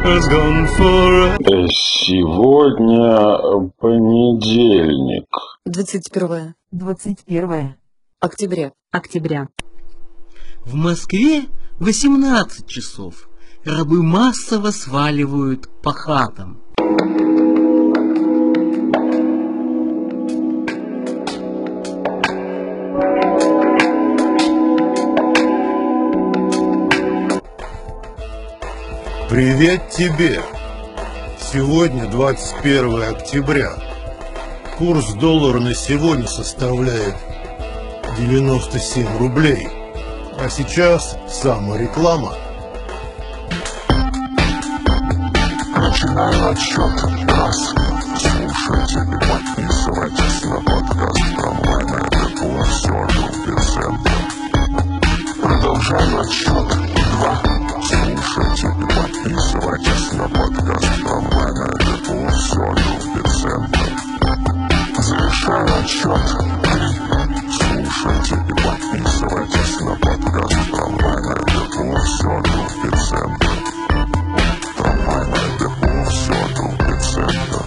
has gone for... Сегодня понедельник. 21 октября. В Москве 18 часов. Рабы массово сваливают по хатам. Привет тебе! Сегодня 21 октября. Курс доллара на сегодня составляет 97 рублей. А сейчас самореклама. Начинаем отсчет. Раз. Слушайте и подписывайтесь на подкаст «Трамвайное депо». Все любит центр. Продолжаем отсчет. Два. Слушайте и подписывайтесь на подкаст «Трамвайное депо». Все любит центр. Завершаем отсчет. Три. Слушайте и подписывайтесь на подкаст «Трамвайное депо». Все любит центр. Трамвайное депо. Все любит центр.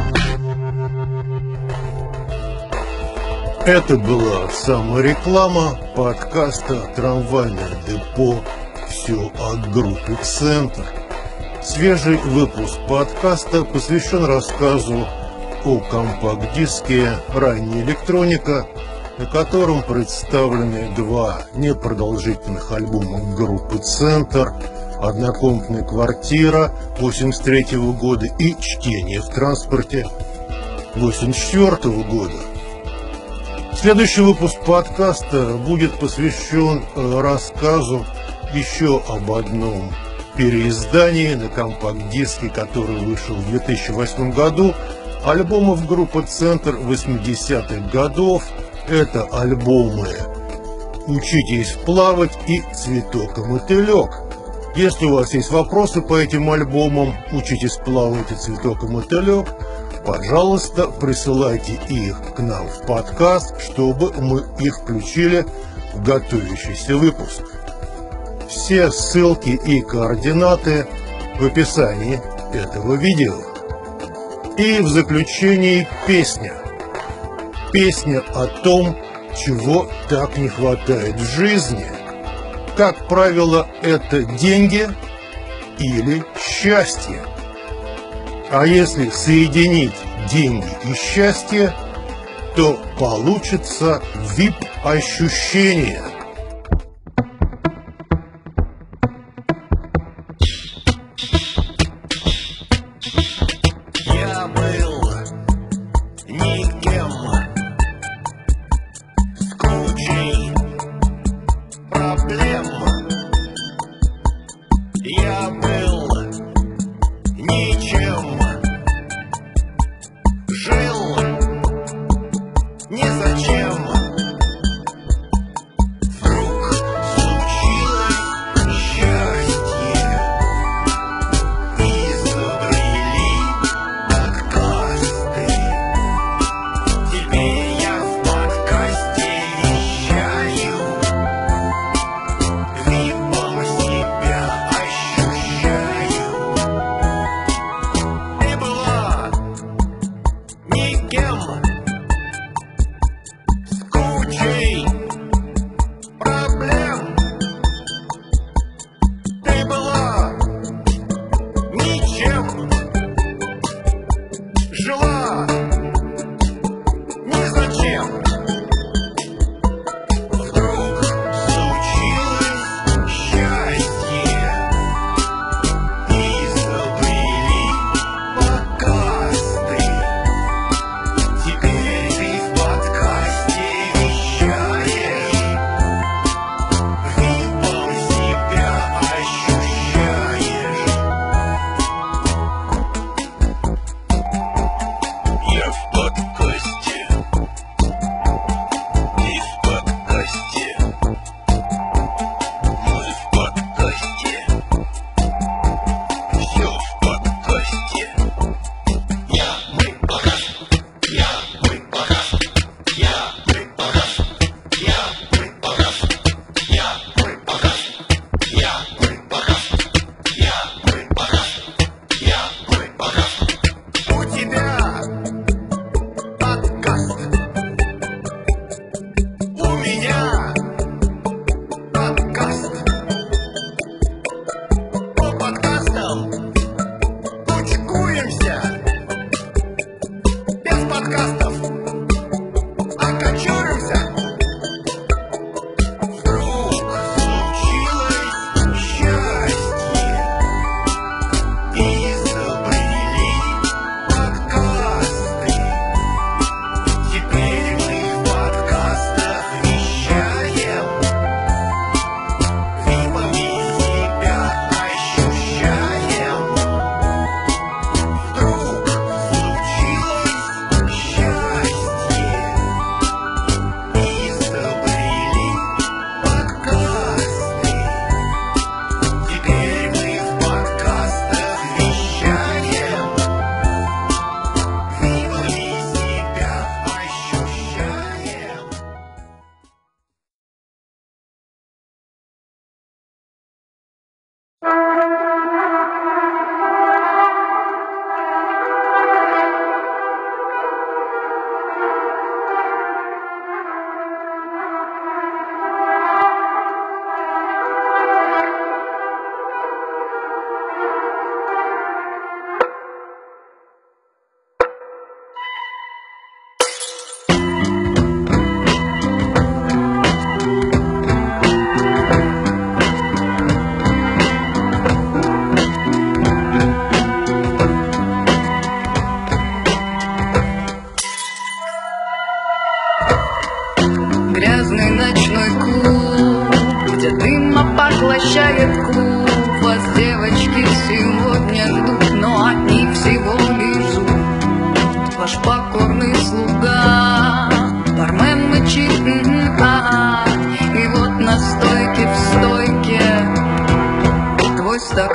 Это была самореклама подкаста «Трамвайное депо». Все от группы «Центр». Свежий выпуск подкаста посвящен рассказу о компакт-диске «Ранняя электроника», на котором представлены два непродолжительных альбома группы «Центр», «Однокомнатная квартира» 1983 года и «Чтение в транспорте» 1984 года. Следующий выпуск подкаста будет посвящен рассказу еще об одном переиздании на компакт-диске, который вышел в 2008 году, альбомов группы «Центр» 80-х годов. Это альбомы «Учитесь плавать» и «Цветок и мотылек». Если у вас есть вопросы по этим альбомам «Учитесь плавать» и «Цветок и мотылек», пожалуйста, присылайте их к нам в подкаст, чтобы мы их включили в готовящийся выпуск. Все ссылки и координаты в описании этого видео. И в заключении песня. Песня о том, чего так не хватает в жизни. Как правило, это деньги или счастье. А если соединить деньги и счастье, то получится VIP-ощущение. Я был никем, с кучей проблем. Я был ничем, жил незачем. Вдруг случилось счастье, изобрели подкасты. Теперь я в подкасте вещаю, випом себя ощущаю. Ты была никем, с кучей проблем. Ты была ничем, жила незачем. Вдруг случилось счастье, изобрели подкасты. Теперь ты в подкасте вещаешь, випом себя ощущаешь.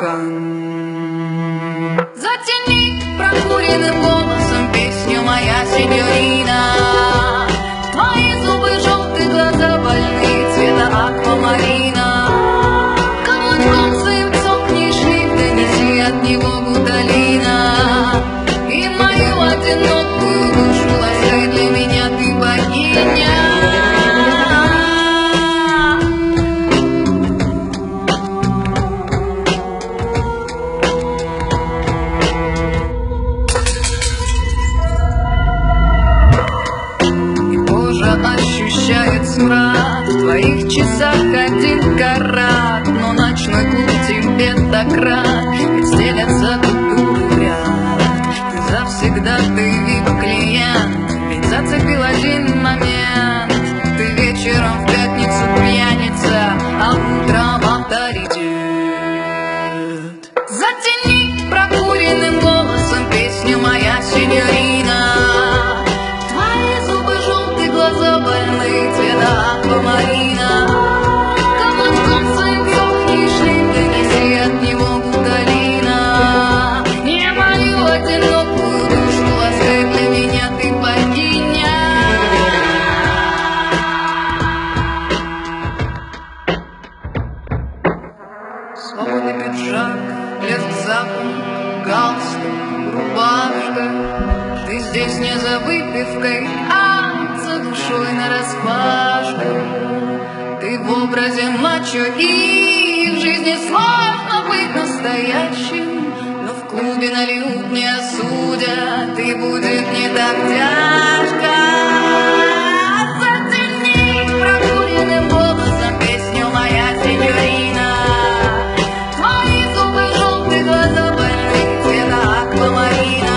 стакан. Затяни прокуренным голосом песню «Моя сеньорина». Твои зубы желтые, глаза больные, цвета аквамарина. Каблучком своим цокнешь лифт, донеси от него гуталина. И мою одинокую душу ласкай, для меня ты богиня. Ощущает смрад в твоих часах 1 карат, но ночной клуб тебе так рад, ведь стелятся культуры в ряд. Ты завсегда, ты VIP-клиент, ведь зацепил один момент. Ты вечером в пятницу пьяница, а утром авторитет. Затяни прокуренным голосом песню «Моя сеньорина». Глаза больные, цвета аквамарина. Каблучком своим цокнешь лифт, донеси от него гуталина. Не мою одинокую душу ласкай, для меня ты богиня. Свободный пиджак, лезет запах, галстук, рубашка. Ты здесь не за выпивкой, за душой нараспашку. Ты в образе мачо, и в жизни сложно быть настоящим, но в клубе нальют, не осудят, и будет не так тяжко. Затяни прокуренным голосом песню «Моя сеньорина». Твои зубы желтые, глаза больные, цвета аквамарина.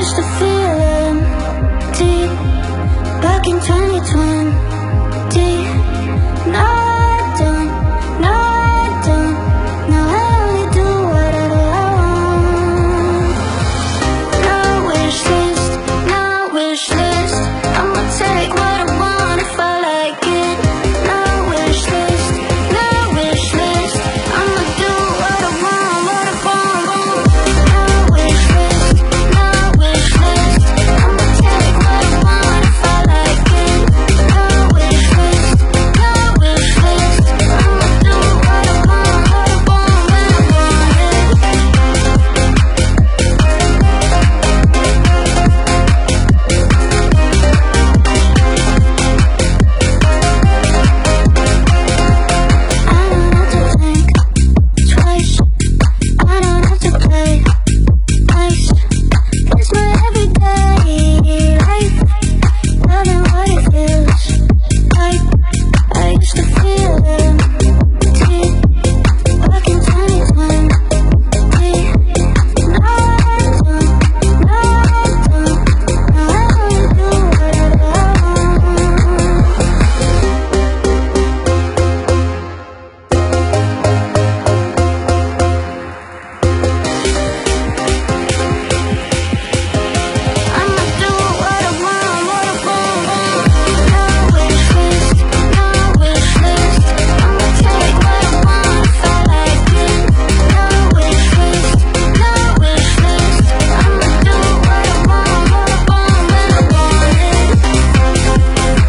used to feel empty back in 2020. Now I don't, now I don't. Now I only do whatever I want. No wish list, no wish list. I'ma take what I want if I like it. No wish list, no wish list. I'ma do what I want, what I want. No wish list, no wish list. I'ma take what I want if I like it. No wish list, no wish list. I'ma do what I want, what I want, when I want I don't have to think twice. I don't have to play nice. It's my everyday life. Loving what it feels like. I used to feel empty back in 2020. Now I don't, now I don't. Now I only do whatever I want. I'ma do what I want, what I want. No wish list, no wish list. I'ma take what I want if I like it. No wish list, no wish list. I'ma do what I want, what I want, when I want it.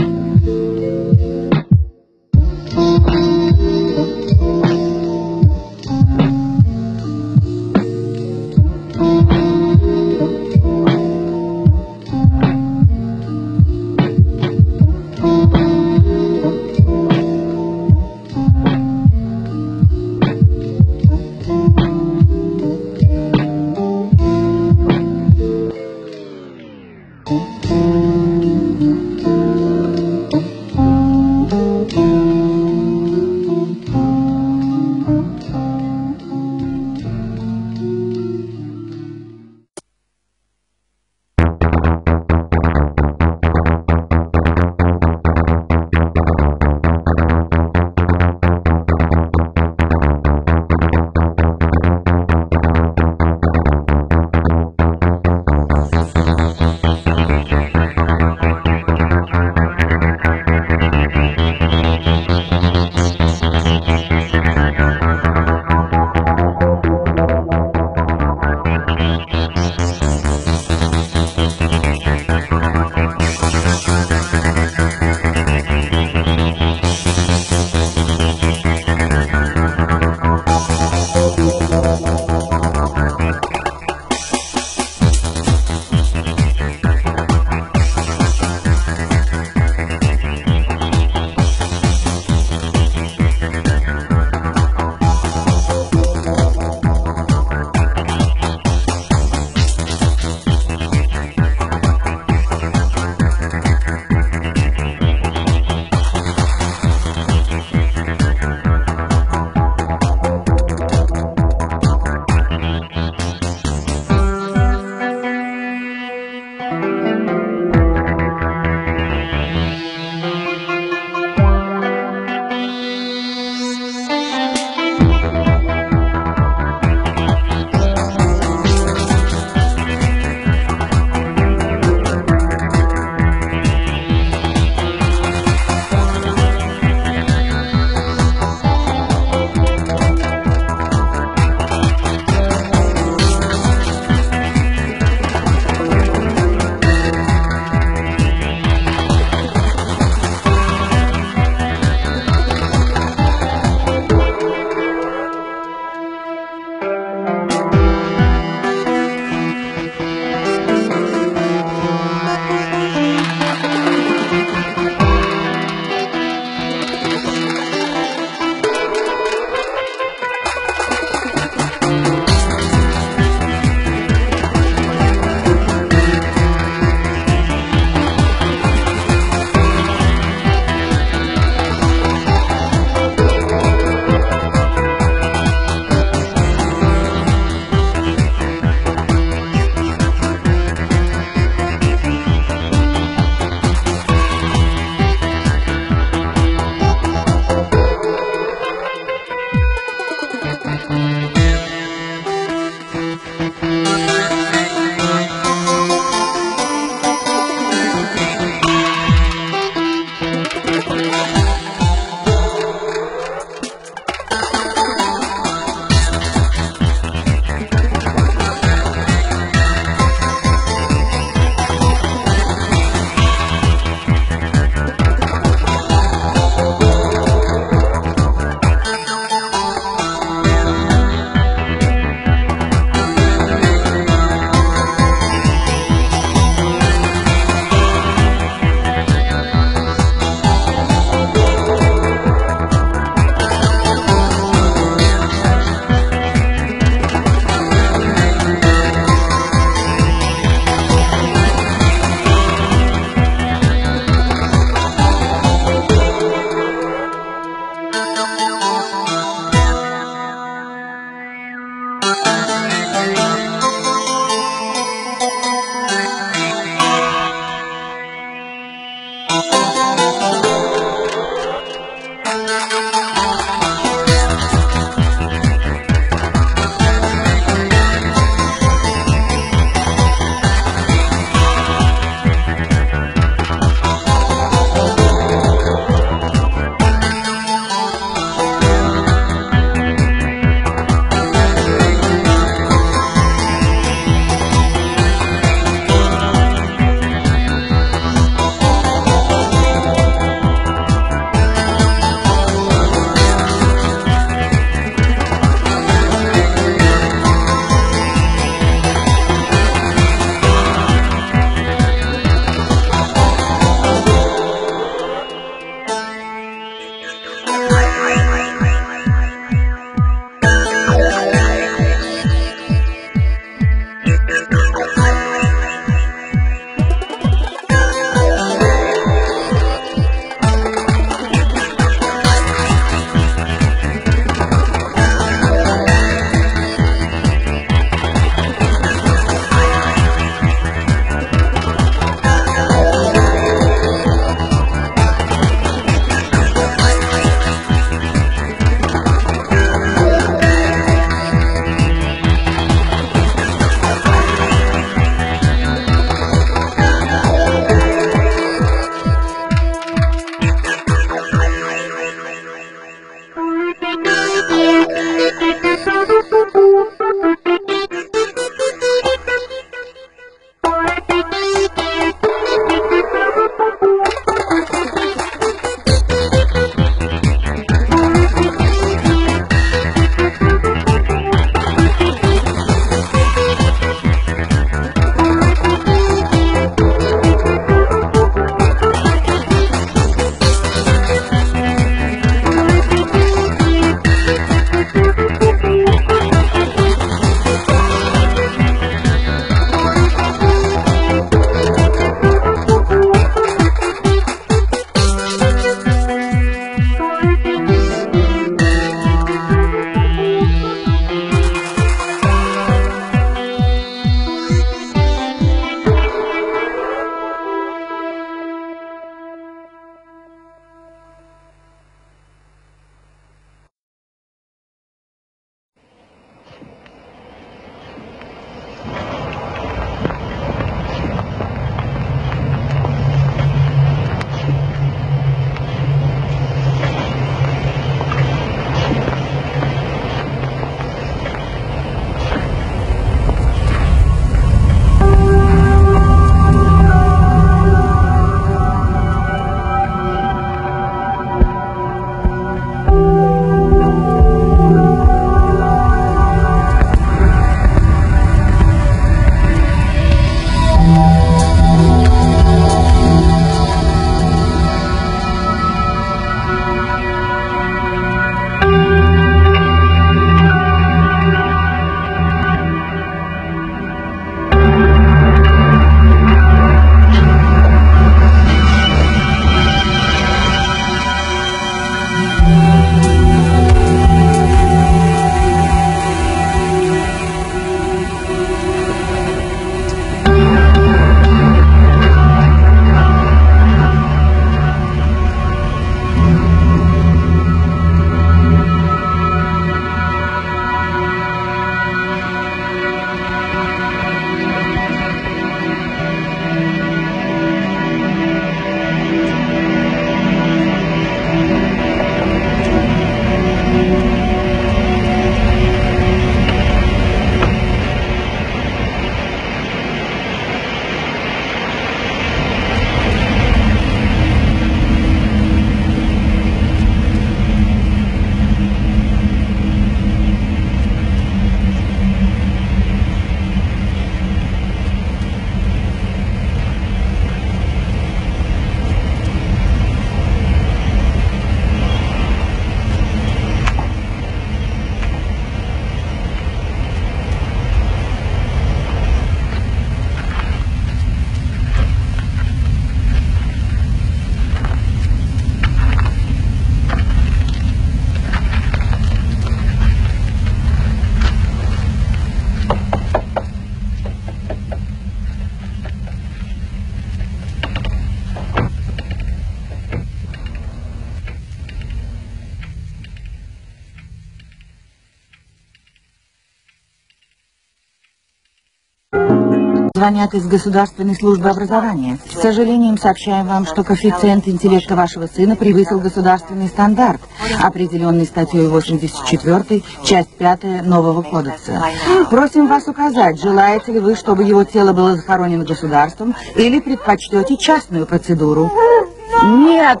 Звонят из Государственной службы образования. С сожалением сообщаем вам, что коэффициент интеллекта вашего сына превысил государственный стандарт, определенный статьей 84, часть 5 нового кодекса. Просим вас указать, желаете ли вы, чтобы его тело было захоронено государством, или предпочтете частную процедуру. Нет!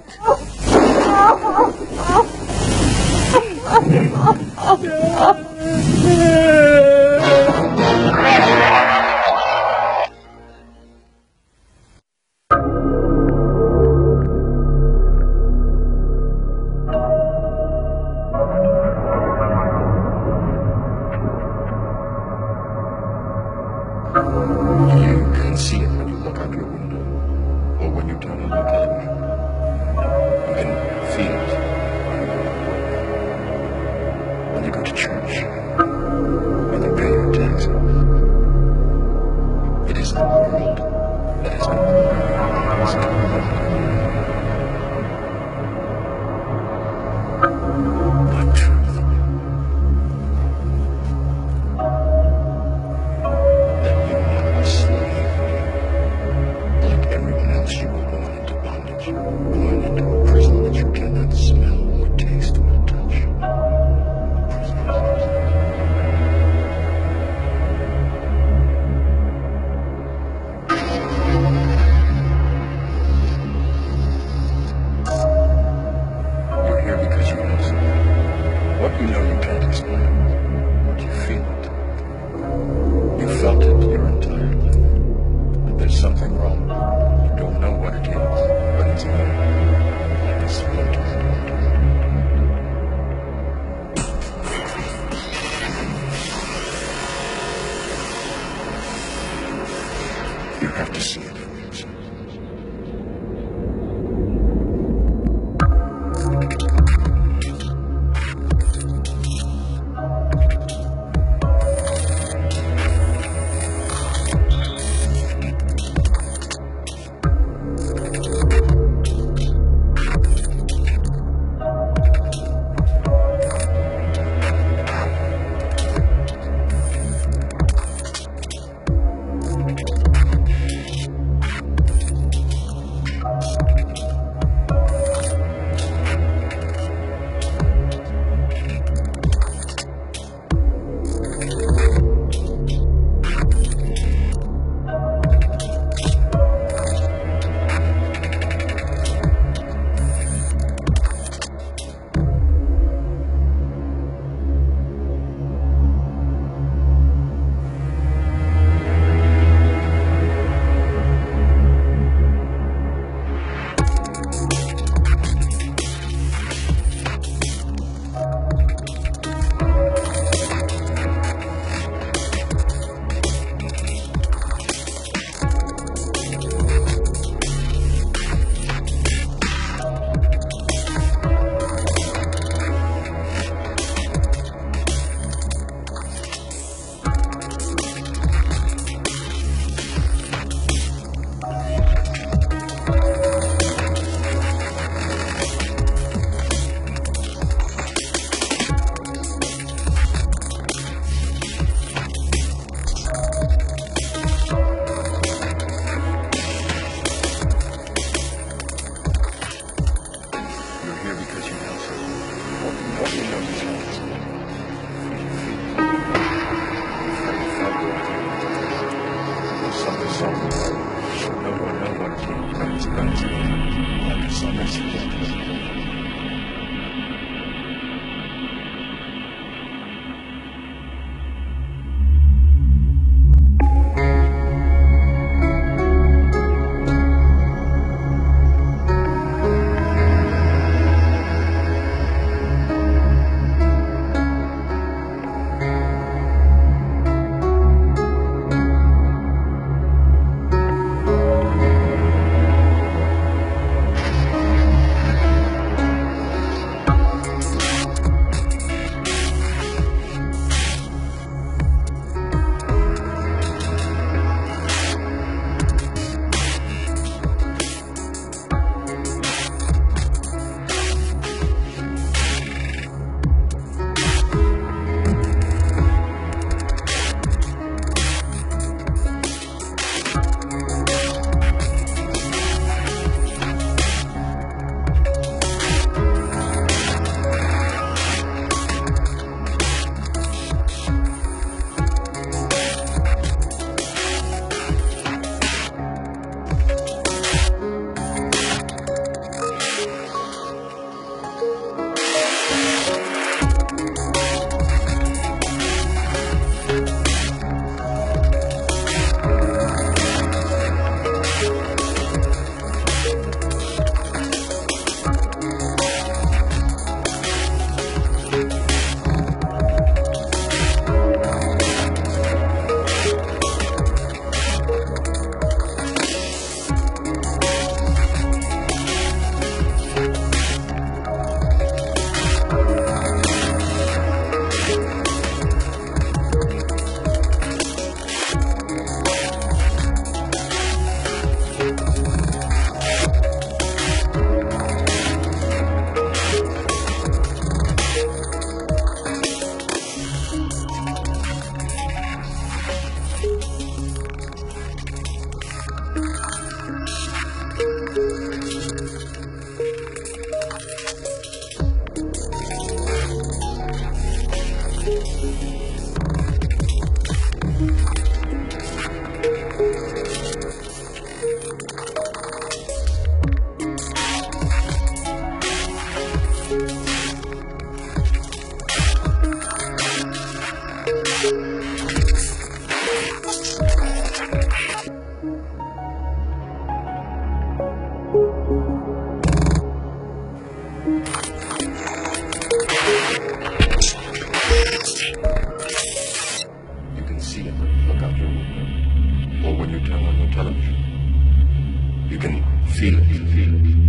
You can see it when you look out your window, or when you turn on the television. You can feel it when you go to church, when you pay your taxes. It is the world that has been but truth. That you are a slave. Like everyone else, you were born into bondage, born into a prison that you cannot smell or taste or touch. You're here because you know something. What you know you can't explain, but you feel it. You felt it your entire life. That there's something wrong. You don't know what it is, but it's there. Like a splinter. You have to see it for yourself. You can see it. Look out your window. Or when you turn on your television. You can feel it. Feel it.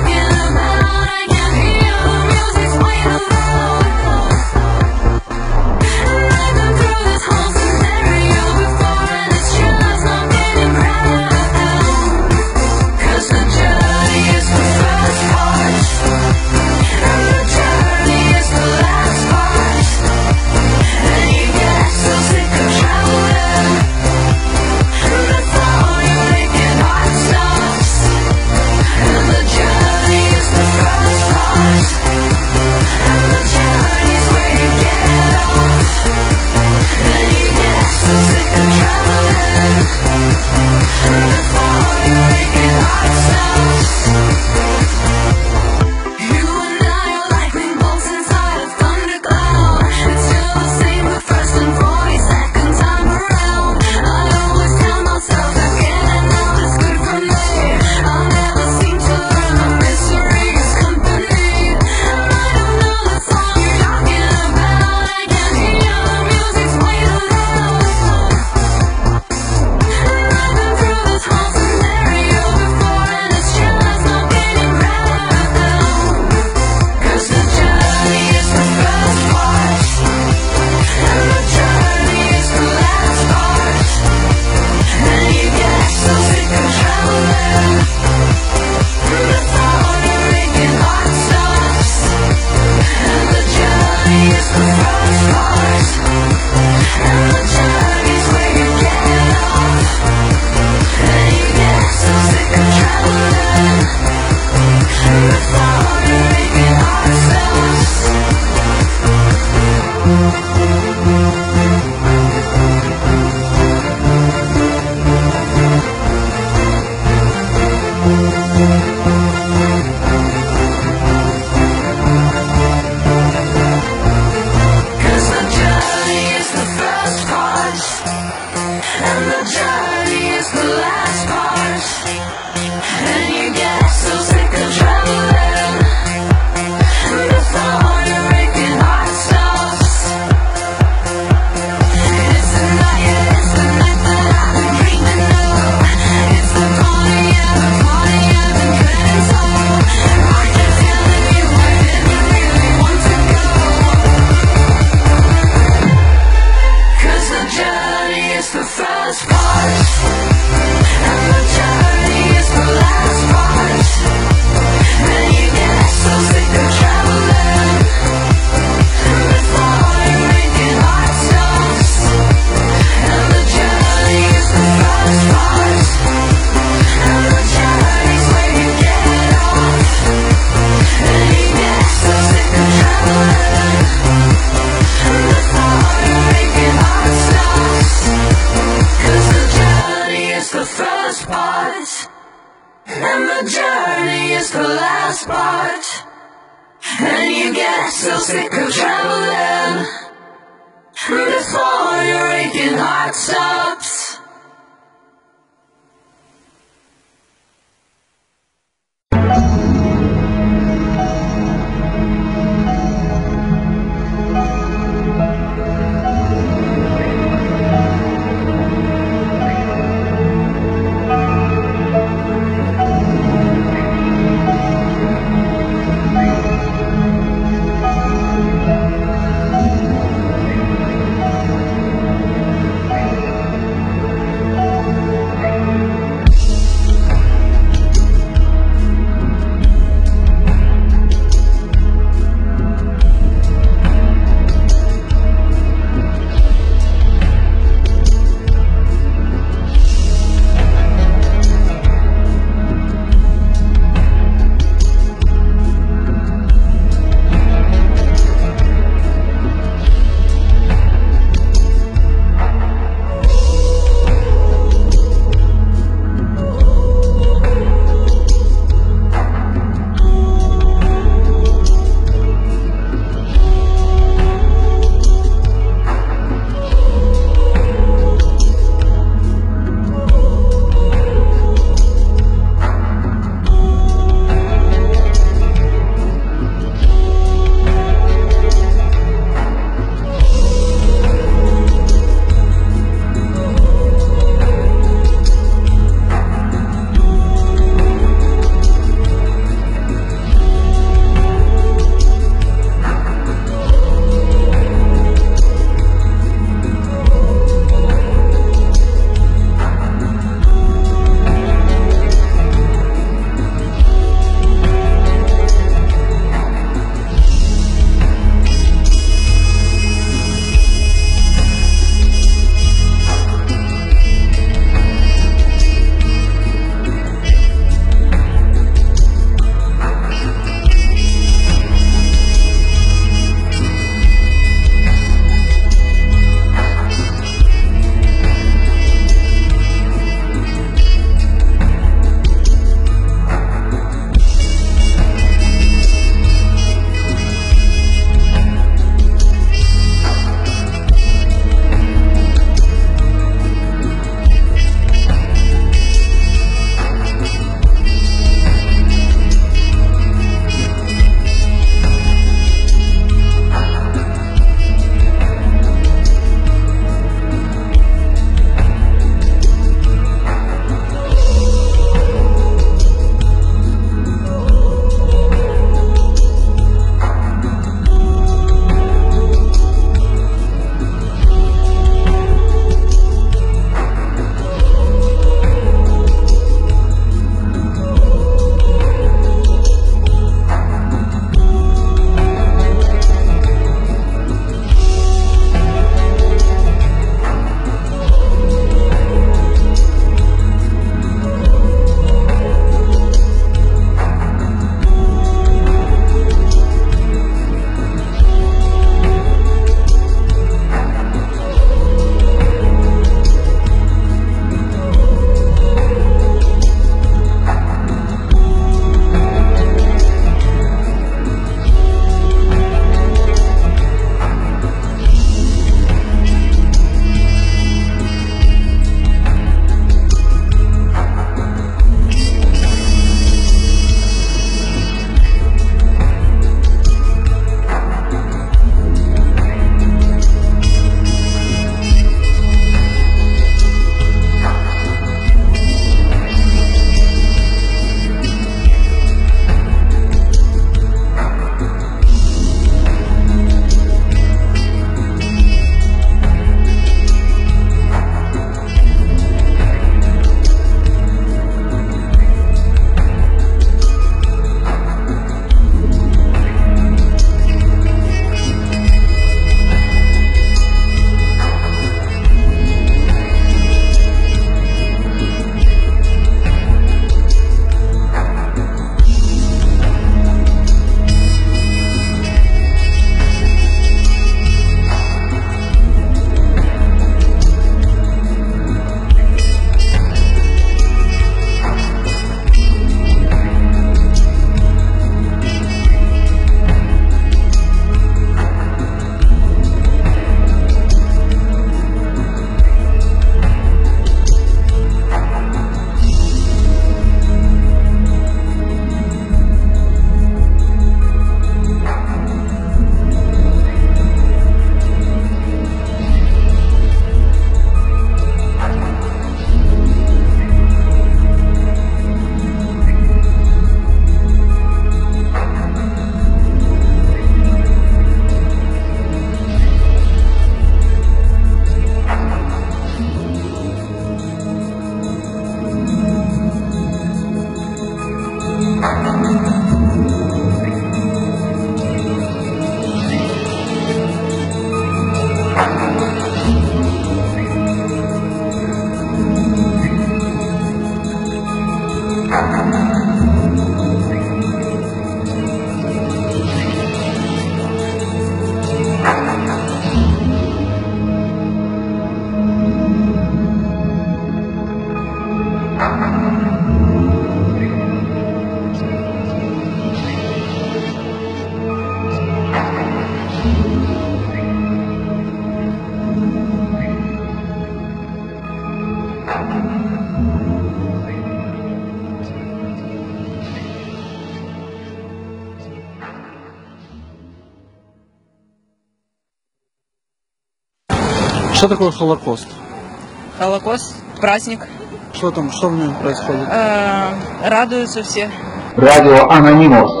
Что такое Холокост? Холокост, праздник. Что там, что в нем происходит? Радуются все. Радио Анонимус.